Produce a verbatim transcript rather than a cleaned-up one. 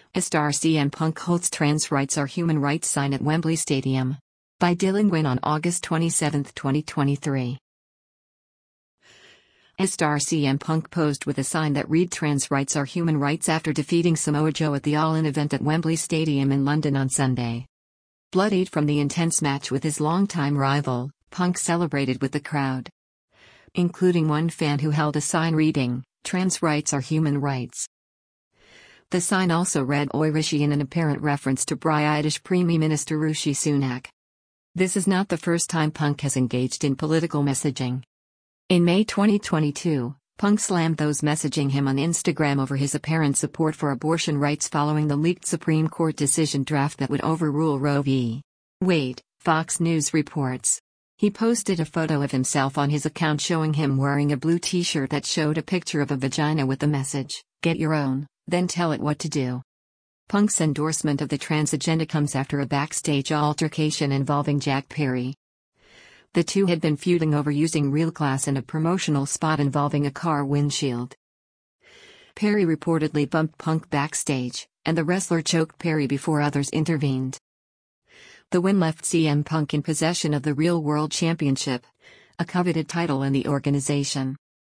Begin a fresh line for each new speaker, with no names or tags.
A star C M Punk holds trans rights are human rights sign at Wembley Stadium. By Dylan Gwynn on August twenty-seventh, twenty twenty-three. A star C M Punk posed with a sign that read trans rights are human rights after defeating Samoa Joe at the All-In event at Wembley Stadium in London on Sunday. Bloodied from the intense match with his longtime rival, Punk celebrated with the crowd, including one fan who held a sign reading, "Trans rights are human rights." The sign also read Oi Rishi in an apparent reference to British Prime Minister Rishi Sunak. This is not the first time Punk has engaged in political messaging. In May twenty twenty-two, Punk slammed those messaging him on Instagram over his apparent support for abortion rights following the leaked Supreme Court decision draft that would overrule Roe v. Wade, Fox News reports. He posted a photo of himself on his account showing him wearing a blue t-shirt that showed a picture of a vagina with the message, "Get your own, then tell it what to do." Punk's endorsement of the trans agenda comes after a backstage altercation involving Jack Perry. The two had been feuding over using real glass in a promotional spot involving a car windshield. Perry reportedly bumped Punk backstage, and the wrestler choked Perry before others intervened. The win left C M Punk in possession of the Real World Championship, a coveted title in the organization.